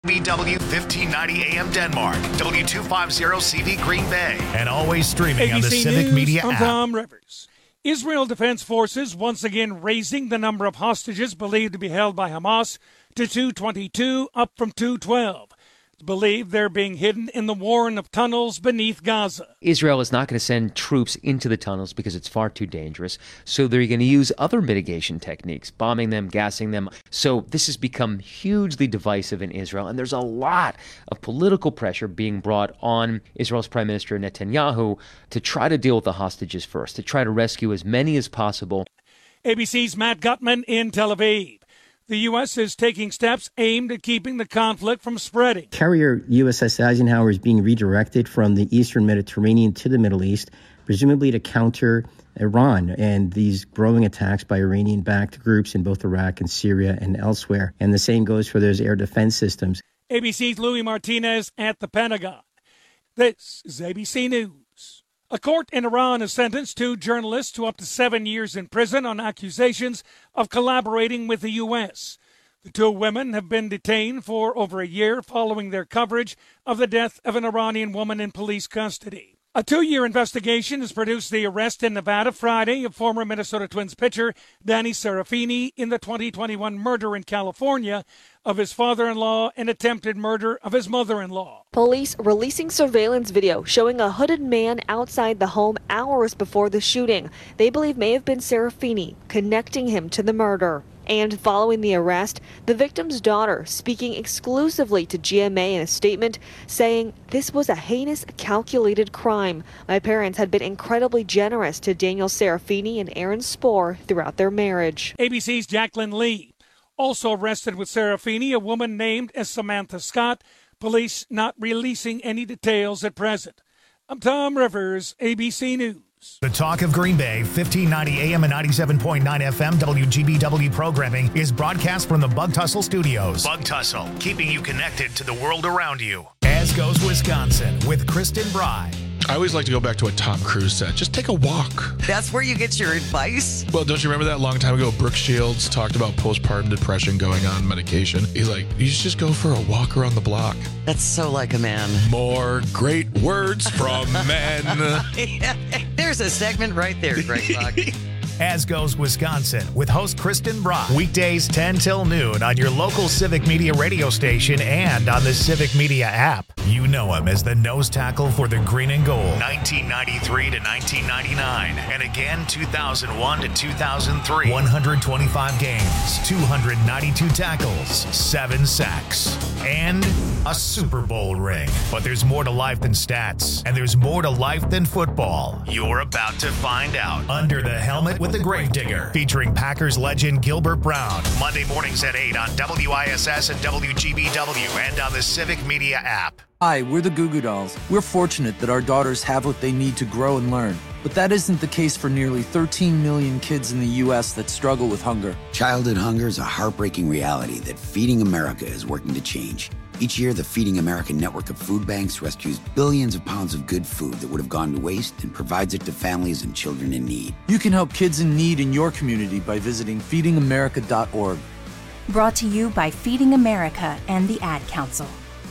BW 1590 AM Denmark, W250CV Green Bay, and always streaming on the ABC Civic News, Media I'm app. Tom Rivers. Israel Defense Forces once again raising the number of hostages believed to be held by Hamas to 222, up from 212. It's believed they're being hidden in the warren of tunnels beneath Gaza. Israel is not going to send troops into the tunnels because it's far too dangerous. So they're going to use other mitigation techniques, bombing them, gassing them. So this has become hugely divisive in Israel. And there's a lot of political pressure being brought on Israel's Prime Minister Netanyahu to try to deal with the hostages first, to try to rescue as many as possible. ABC's Matt Gutman in Tel Aviv. The U.S. is taking steps aimed at keeping the conflict from spreading. Carrier USS Eisenhower is being redirected from the eastern Mediterranean to the Middle East, presumably to counter Iran and these growing attacks by Iranian-backed groups in both Iraq and Syria and elsewhere. And the same goes for those air defense systems. ABC's Louis Martinez at the Pentagon. This is ABC News. A court in Iran has sentenced two journalists to up to 7 years in prison on accusations of collaborating with the U.S. The two women have been detained for over a year following their coverage of the death of an Iranian woman in police custody. A 2-year investigation has produced the arrest in Nevada Friday of former Minnesota Twins pitcher Danny Serafini in the 2021 murder in California of his father-in-law and attempted murder of his mother-in-law. Police releasing surveillance video showing a hooded man outside the home hours before the shooting. They believe may have been Serafini, connecting him to the murder. And following the arrest, the victim's daughter speaking exclusively to GMA in a statement saying, "This was a heinous, calculated crime. My parents had been incredibly generous to Daniel Serafini and Aaron Spoor throughout their marriage." ABC's Jacqueline Lee. Also arrested with Serafini, a woman named as Samantha Scott. Police not releasing any details at present. I'm Tom Rivers, ABC News. The Talk of Green Bay, 1590 AM and 97.9 FM WGBW programming is broadcast from the Bug Tussle Studios. Bug Tussle, keeping you connected to the world around you. As goes Wisconsin with Kristen Bry. I always like to go back to a Tom Cruise set. Just take a walk. That's where you get your advice? Well, don't you remember that long time ago, Brooke Shields talked about postpartum depression going on medication? He's like, you should just go for a walk around the block. That's so like a man. More great words from men. There's a segment right there, Greg Buck. As goes Wisconsin with host Kristen Brock. Weekdays 10 till noon on your local Civic Media radio station and on the Civic Media app. You know him as the nose tackle for the green and gold. 1993 to 1999. And again 2001 to 2003. 125 games, 292 tackles, 7 sacks, and a Super Bowl ring. But there's more to life than stats, and there's more to life than football. You're about to find out. Under the Helmet with the Gravedigger, featuring Packers legend Gilbert Brown. Monday mornings at 8 on WISS and WGBW and on the Civic Media app. Hi, we're the Goo Goo Dolls. We're fortunate that our daughters have what they need to grow and learn. But that isn't the case for nearly 13 million kids in the U.S. that struggle with hunger. Childhood hunger is a heartbreaking reality that Feeding America is working to change. Each year, the Feeding America network of food banks rescues billions of pounds of good food that would have gone to waste and provides it to families and children in need. You can help kids in need in your community by visiting feedingamerica.org. Brought to you by Feeding America and the Ad Council.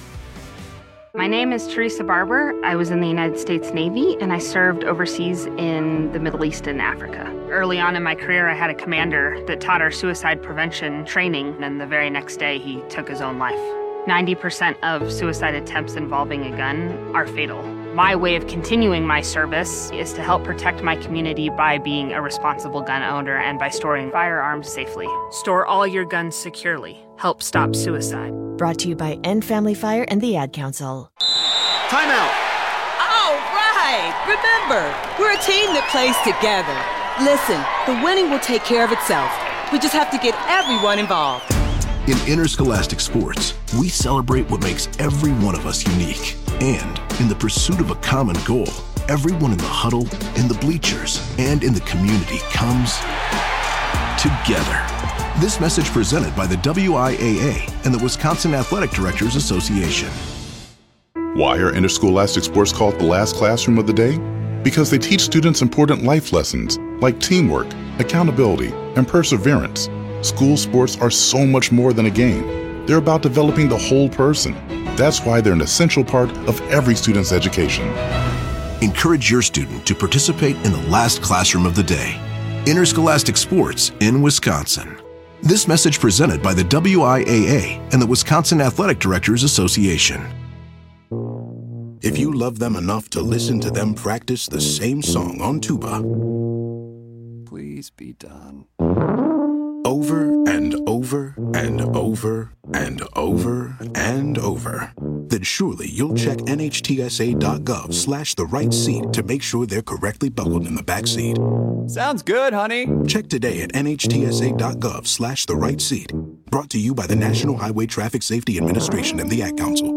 My name is Teresa Barber. I was in the United States Navy, and I served overseas in the Middle East and Africa. Early on in my career, I had a commander that taught our suicide prevention training, and the very next day, he took his own life. 90% of suicide attempts involving a gun are fatal. My way of continuing my service is to help protect my community by being a responsible gun owner and by storing firearms safely. Store all your guns securely. Help stop suicide. Brought to you by End Family Fire and the Ad Council. Timeout! All right! Remember, we're a team that plays together. Listen, the winning will take care of itself. We just have to get everyone involved. In interscholastic sports, we celebrate what makes every one of us unique. And in the pursuit of a common goal, everyone in the huddle, in the bleachers, and in the community comes together. This message presented by the WIAA and the Wisconsin Athletic Directors Association. Why are interscholastic sports called the last classroom of the day? Because they teach students important life lessons like teamwork, accountability, and perseverance. School sports are so much more than a game. They're about developing the whole person. That's why they're an essential part of every student's education. Encourage your student to participate in the last classroom of the day. Interscholastic Sports in Wisconsin. This message presented by the WIAA and the Wisconsin Athletic Directors Association. If you love them enough to listen to them practice the same song on tuba, please be done. Over and over and over and over and over, then surely you'll check NHTSA.gov/the right seat to make sure they're correctly buckled in the back seat. Sounds good, honey. Check today at NHTSA.gov/the right seat. Brought to you by the National Highway Traffic Safety Administration and the Ad Council.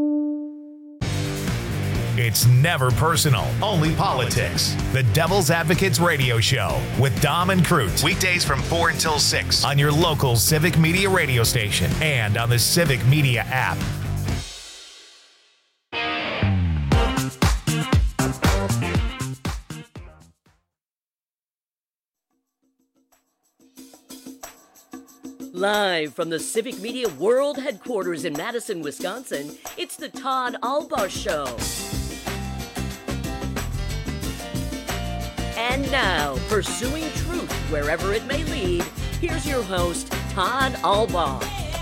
It's never personal, only politics. The Devil's Advocates Radio Show with Dom and Crute. Weekdays from 4 until 6 on your local Civic Media radio station and on the Civic Media app. Live from the Civic Media World Headquarters in Madison, Wisconsin, it's the Todd Albaugh Show. And now, pursuing truth wherever it may lead, here's your host, Todd Albaugh.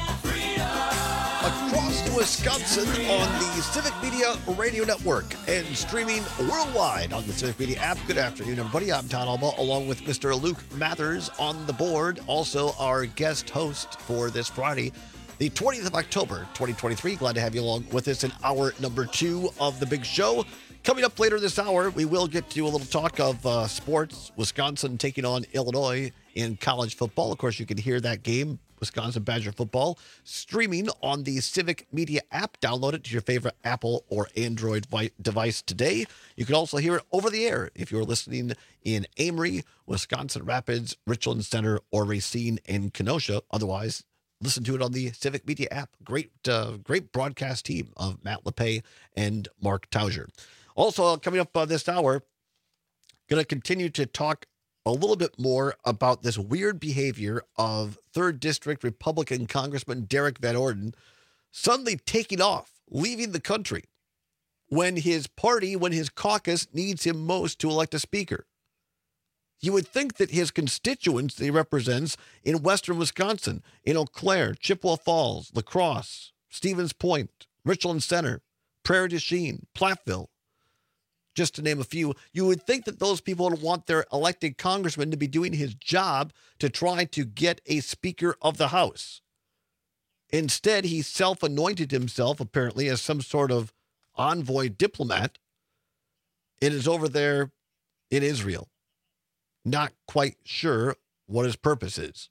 Across Wisconsin on the Civic Media Radio Network and streaming worldwide on the Civic Media app. Good afternoon, everybody. I'm Todd Albaugh, along with Mr. Luke Mathers on the board. Also, our guest host for this Friday, the 20th of October, 2023. Glad to have you along with us in hour number 2 of the big show. Coming up later this hour, we will get to a little talk of sports. Wisconsin taking on Illinois in college football. Of course, you can hear that game, Wisconsin Badger football, streaming on the Civic Media app. Download it to your favorite Apple or Android device today. You can also hear it over the air if you're listening in Amory, Wisconsin Rapids, Richland Center, or Racine and Kenosha. Otherwise, listen to it on the Civic Media app. Great broadcast team of Matt LePay and Mark Tauger. Also, coming up this hour, going to continue to talk a little bit more about this weird behavior of 3rd District Republican Congressman Derek Van Orden suddenly taking off, leaving the country when his party, when his caucus needs him most to elect a speaker. You would think that his constituents that he represents in western Wisconsin, in Eau Claire, Chippewa Falls, La Crosse, Stevens Point, Richland Center, Prairie du Chien, Platteville, just to name a few, you would think that those people would want their elected congressman to be doing his job to try to get a Speaker of the House. Instead, he self-anointed himself, apparently, as some sort of envoy diplomat. It is over there in Israel. Not quite sure what his purpose is.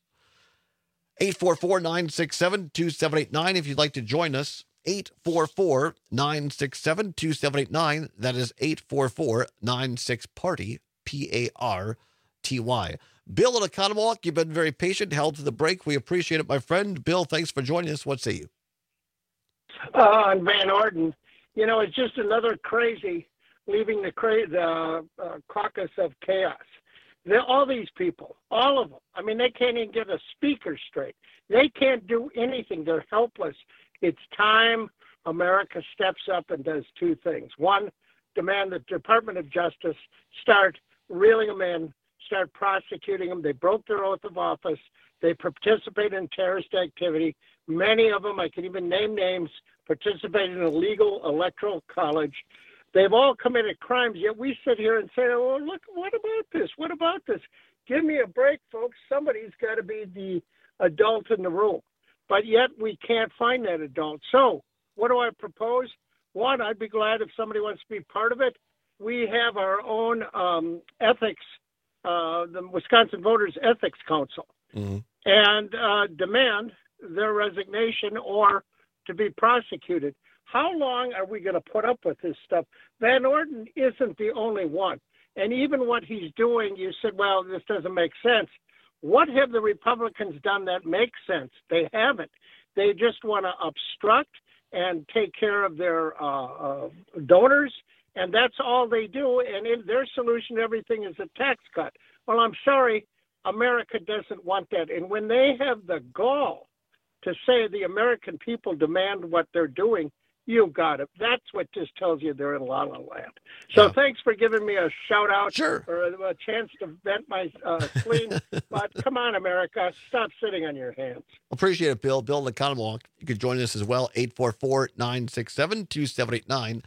844-967-2789 if you'd like to join us. 844-967-2789. That is 844-96-PARTY, P-A-R-T-Y. Bill in Oconomowoc, you've been very patient, held to the break. We appreciate it, my friend. Bill, thanks for joining us. What say you? On Van Orden, it's just another crazy leaving the caucus of chaos. All these people, all of them, they can't even get a speaker straight. They can't do anything. They're helpless. It's time America steps up and does 2 things. 1, demand the Department of Justice start reeling them in, start prosecuting them. They broke their oath of office. They participate in terrorist activity. Many of them, I can even name names, participated in illegal electoral college. They've all committed crimes, yet we sit here and say, oh, look, what about this? What about this? Give me a break, folks. Somebody's got to be the adult in the room. But yet we can't find that adult. So what do I propose? 1, I'd be glad if somebody wants to be part of it. We have our own ethics, the Wisconsin Voters Ethics Council, and demand their resignation or to be prosecuted. How long are we going to put up with this stuff? Van Orden isn't the only one. And even what he's doing, you said, well, this doesn't make sense. What have the Republicans done that makes sense? They haven't. They just want to obstruct and take care of their donors, and that's all they do. And their solution to everything is a tax cut. Well, I'm sorry, America doesn't want that. And when they have the gall to say the American people demand what they're doing, you got it. That's what just tells you they're in La La Land. So thanks for giving me a shout out or a chance to vent my spleen. But come on, America, stop sitting on your hands. Appreciate it, Bill. Bill in the Commonwealth. You could join us as well. 844-967-2789.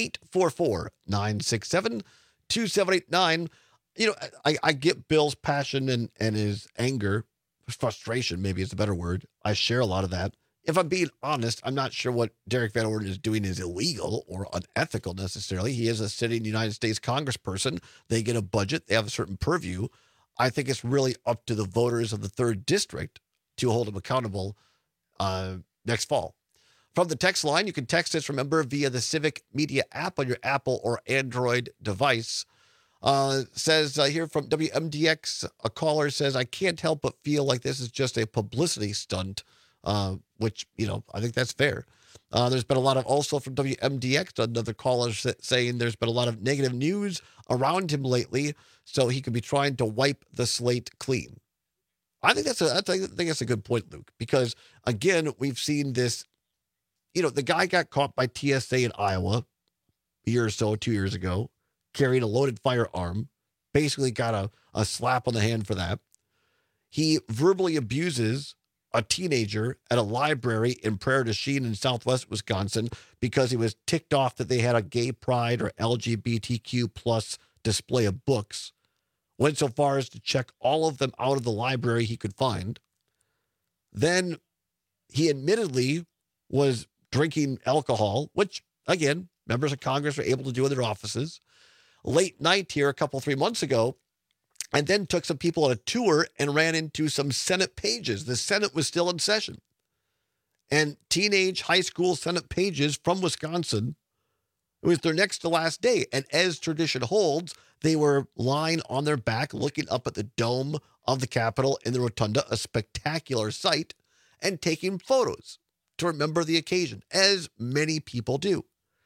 844-967-2789. You know, I get Bill's passion and his anger, frustration maybe is a better word. I share a lot of that. If I'm being honest, I'm not sure what Derek Van Orden is doing is illegal or unethical necessarily. He is a sitting United States congressperson. They get a budget. They have a certain purview. I think it's really up to the voters of the 3rd District to hold him accountable next fall. From the text line, you can text us, remember, via the Civic Media app on your Apple or Android device. Says here from WMDX, a caller says, I can't help but feel like this is just a publicity stunt. Which, you know, I think that's fair. There's been a lot of, also from WMDX, another caller saying there's been a lot of negative news around him lately, so he could be trying to wipe the slate clean. I think that's a good point, Luke, because again, we've seen this, you know, the guy got caught by TSA in Iowa a year or so, 2 years ago, carrying a loaded firearm, basically got a slap on the hand for that. He verbally abuses a teenager at a library in Prairie du Chien in southwest Wisconsin because he was ticked off that they had a gay pride or LGBTQ plus display of books. Went so far as to check all of them out of the library he could find. Then he admittedly was drinking alcohol, which, again, members of Congress are able to do in their offices. Late night here, 3 months ago, and then took some people on a tour and ran into some Senate pages. The Senate was still in session. And teenage high school Senate pages from Wisconsin, it was their next to last day. And as tradition holds, they were lying on their back, looking up at the dome of the Capitol in the rotunda, a spectacular sight, and taking photos to remember the occasion, as many people do.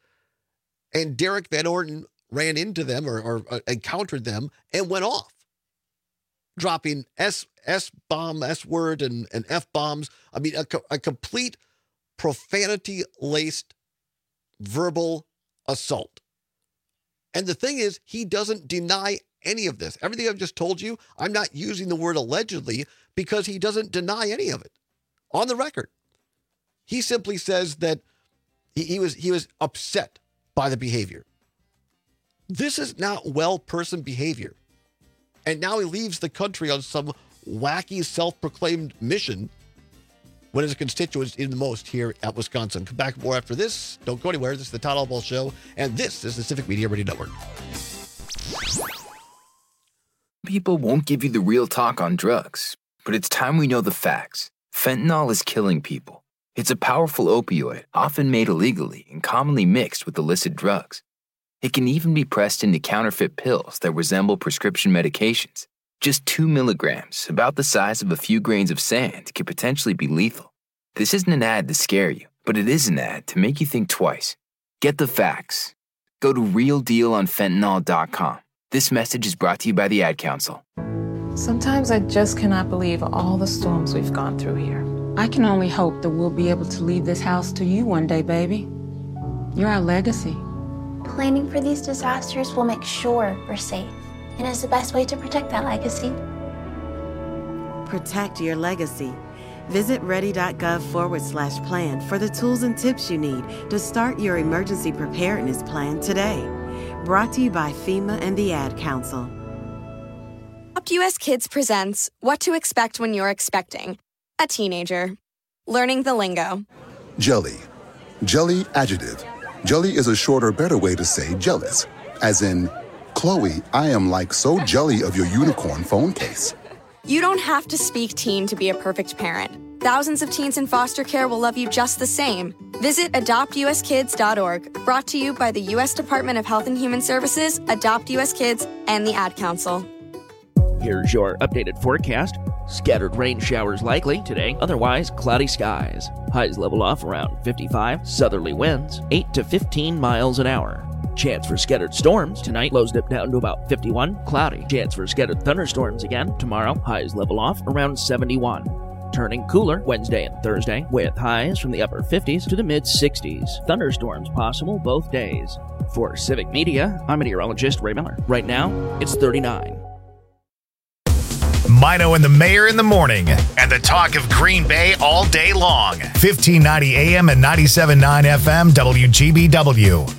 And Derek Van Orden ran into them or encountered them and went off, dropping S-bomb, S-word, and F-bombs. I mean, a complete profanity-laced verbal assault. And the thing is, he doesn't deny any of this. Everything I've just told you, I'm not using the word allegedly because he doesn't deny any of it. On the record, he simply says that he was upset by the behavior. This is not well-person behavior. And now he leaves the country on some wacky self-proclaimed mission when his constituents need the most here at Wisconsin. Come back more after this. Don't go anywhere. This is the Todd Albaugh Show, and this is the Civic Media Radio Network. People won't give you the real talk on drugs, but it's time we know the facts. Fentanyl is killing people. It's a powerful opioid, often made illegally and commonly mixed with illicit drugs. It can even be pressed into counterfeit pills that resemble prescription medications. Just 2 milligrams, about the size of a few grains of sand, could potentially be lethal. This isn't an ad to scare you, but it is an ad to make you think twice. Get the facts. Go to realdealonfentanyl.com. This message is brought to you by the Ad Council. Sometimes I just cannot believe all the storms we've gone through here. I can only hope that we'll be able to leave this house to you one day, baby. You're our legacy. Planning for these disasters will make sure we're safe, and is the best way to protect that legacy. Protect your legacy. Visit ready.gov/plan for the tools and tips you need to start your emergency preparedness plan today. Brought to you by FEMA and the Ad Council. Adopt US Kids presents What to Expect When You're Expecting a Teenager. Learning the lingo. Jelly. Jelly adjective. Jelly is a shorter, better way to say jealous. As in, Chloe, I am like so jelly of your unicorn phone case. You don't have to speak teen to be a perfect parent. Thousands of teens in foster care will love you just the same. Visit adoptuskids.org. Brought to you by the U.S. Department of Health and Human Services, Adopt US Kids, and the Ad Council. Here's your updated forecast. Scattered rain showers likely today, otherwise cloudy skies. Highs level off around 55, southerly winds 8 to 15 miles an hour. Chance for scattered storms tonight, lows dip down to about 51, cloudy. Chance for scattered thunderstorms again tomorrow, highs level off around 71. turning cooler Wednesday and Thursday, with highs from the upper 50s to the mid-60s. Thunderstorms possible both days. For Civic Media, I'm meteorologist Ray Miller. Right now, it's 39. Mino and the Mayor in the morning, and the talk of Green Bay all day long. 1590 AM and 97.9 FM WGBW.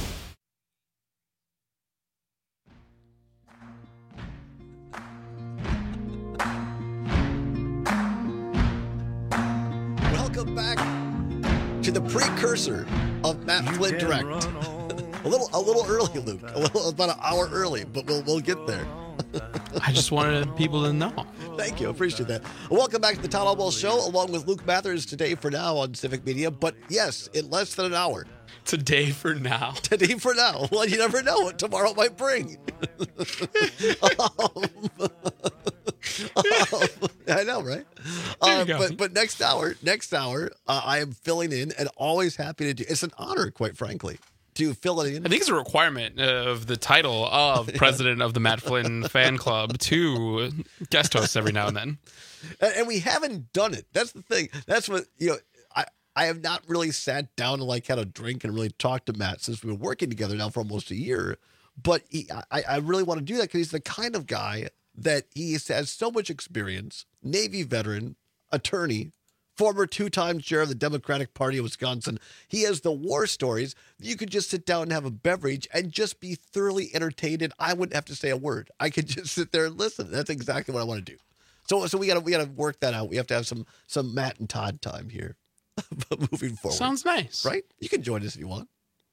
Welcome back to the precursor of Matt Flynn Direct. a little early, Luke. About an hour early, but we'll get there. I just wanted people to know. Thank you. Appreciate that. Welcome back to the Town Hall Ball Show, along with Luke Mathers today for now on Civic Media. But yes, in less than an hour. Today for now. Today for now. Well, you never know what tomorrow might bring. I know, right? But next hour, I am filling in and always happy to do. It's an honor, quite frankly, to fill it in. I think it's a requirement of the title of president of the Matt Flynn fan club to guest hosts every now and then. And we haven't done it. That's the thing. That's what, I have not really sat down and had a drink and really talked to Matt since we've been working together now for almost a year. But I really want to do that because he's the kind of guy that he has so much experience, Navy veteran, attorney, former two-time chair of the Democratic Party of Wisconsin. He has the war stories. You could just sit down and have a beverage and just be thoroughly entertained, and I wouldn't have to say a word. I could just sit there and listen. That's exactly what I want to do. So we gotta work that out. We have to have some Matt and Todd time here. Moving forward. Sounds nice. Right? You can join us if you want.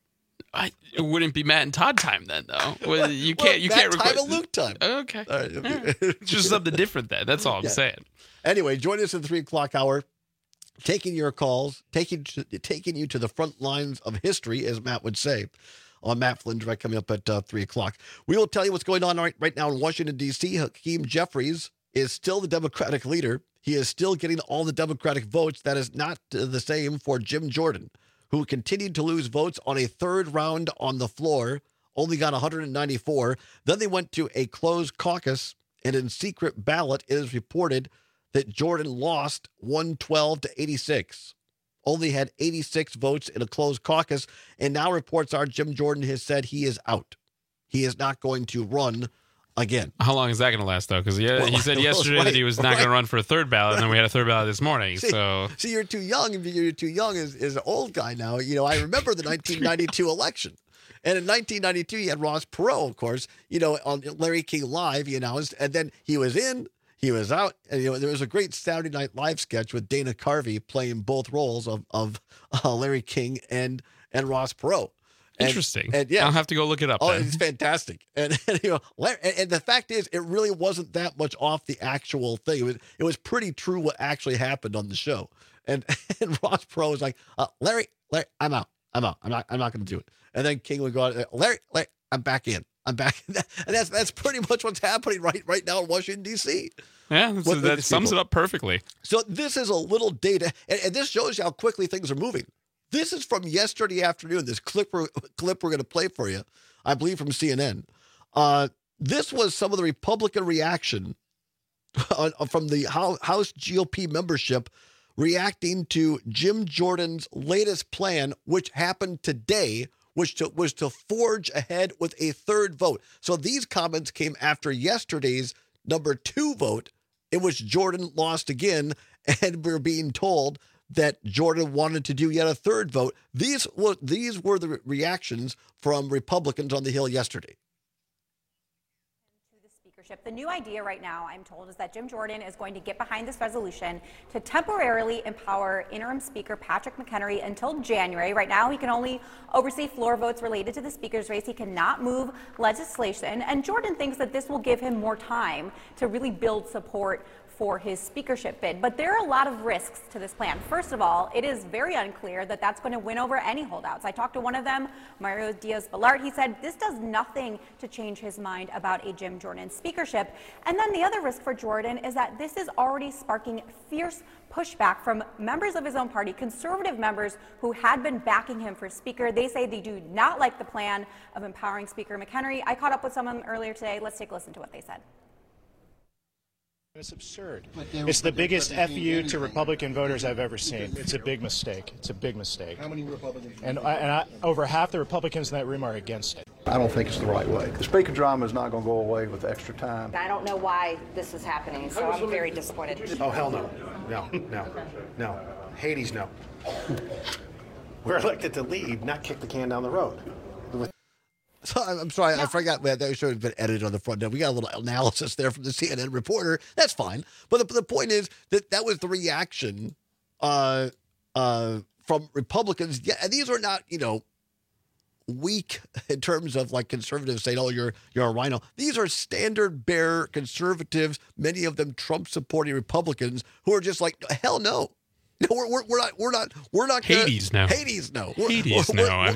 It wouldn't be Matt and Todd time then, though. Well, you Matt can't record time and Luke time. Okay. All right. Just something different then. That's all I'm saying. Anyway, join us in the 3 o'clock hour, taking your calls, taking you to the front lines of history, as Matt would say, on Matt Flynn Direct coming up at 3 o'clock. We will tell you what's going on right now in Washington, D.C. Hakeem Jeffries is still the Democratic leader. He is still getting all the Democratic votes. That is not the same for Jim Jordan, who continued to lose votes on a third round on the floor, only got 194. Then they went to a closed caucus, and in secret ballot, it is reported that Jordan lost 112 to 86. Only had 86 votes in a closed caucus, and now reports are Jim Jordan has said he is out. He is not going to run again. How long is that going to last, though? Because he said yesterday that he was not going to run for a third ballot, and then we had a third ballot this morning. See, you're too young. You're too young as an old guy now. I remember the 1992 election. And in 1992, you had Ross Perot, of course, on Larry King Live, he announced, and then he was in, he was out. And, there was a great Saturday Night Live sketch with Dana Carvey playing both roles of Larry King and Ross Perot. Interesting. And yeah, I'll have to go look it up. Oh, then. It's fantastic. And the fact is, it really wasn't that much off the actual thing. It was pretty true what actually happened on the show. And Ross Perot was like, Larry, I'm out. I'm not going to do it. And then King would go out, Larry, I'm back in. I'm back. And that's pretty much what's happening right now in Washington, D.C. Yeah, that sums it up perfectly. So this is a little data, and this shows you how quickly things are moving. This is from yesterday afternoon, this clip we're going to play for you, I believe from CNN. This was some of the Republican reaction from the House GOP membership reacting to Jim Jordan's latest plan, which happened today, which was to forge ahead with a third vote. So these comments came after yesterday's number 2 vote, in which Jordan lost again, and we're being told that Jordan wanted to do yet a third vote. These were the reactions from Republicans on the Hill yesterday. The new idea right now, I'm told, is that Jim Jordan is going to get behind this resolution to temporarily empower interim Speaker Patrick McHenry until January. Right now, he can only oversee floor votes related to the Speaker's race. He cannot move legislation. And Jordan thinks that this will give him more time to really build support for his speakership bid. But there are a lot of risks to this plan. First of all, it is very unclear that that's going to win over any holdouts. I talked to one of them, Mario Diaz-Balart. He said this does nothing to change his mind about a Jim Jordan speakership. And then the other risk for Jordan is that this is already sparking fierce pushback from members of his own party, conservative members who had been backing him for speaker. They say they do not like the plan of empowering Speaker McHenry. I caught up with some of them earlier today. Let's take a listen to what they said. It's absurd. It's the biggest FU to Republican voters I've ever seen. It's a big mistake. It's a big mistake. How many Republicans? And over half the Republicans in that room are against it. I don't think it's the right way. The speaker drama is not going to go away with extra time. I don't know why this is happening, so I'm very disappointed. Oh, hell no. No. Hades, no. We're elected to lead, not kick the can down the road. So I'm sorry, I forgot that should have been edited on the front end. We got a little analysis there from the CNN reporter. That's fine. But the point is that was the reaction from Republicans. Yeah, and these are not, weak in terms of like conservatives saying, "Oh, you're a rhino." These are standard bearer conservatives, many of them Trump supporting Republicans who are just like, "Hell no." We're not. Hades no. Hades no. Hades no.